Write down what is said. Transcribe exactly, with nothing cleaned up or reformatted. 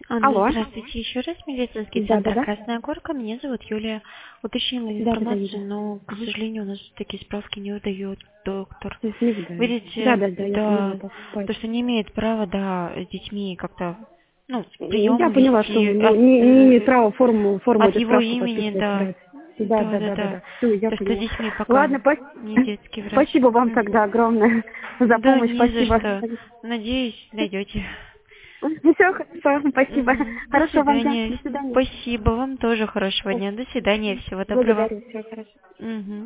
Анна, Алло. здравствуйте еще раз. Медицинский Да, да, центр да. Красная Горка. Меня зовут Юлия. Уточнила Да, да, да, да. информацию, но, к Ага. сожалению, у нас такие справки не выдает доктор. То есть не выдали. Да, Видите, да, да, я поняла да, по, по то, что не имеет права, да, с детьми как-то, ну, Я прием поняла, что вести ну, от, не, не имеет э, права форму, форму от эту его справку имени, подписывать. да. Да, да, Да, да, да, да, да, да. да. Все, я То, что с поняла. детьми пока Ладно, пос- не детский врач. спасибо вам Мгм. тогда огромное за Да, помощь. не за Спасибо. что. Надеюсь, найдете. Все хорошо, спасибо. Мгм. До Хорошего вам дня. свидания. До свидания. Спасибо. Вам тоже хорошего дня. До свидания. Всего доброго. Благодарю. Все хорошо. Мгм.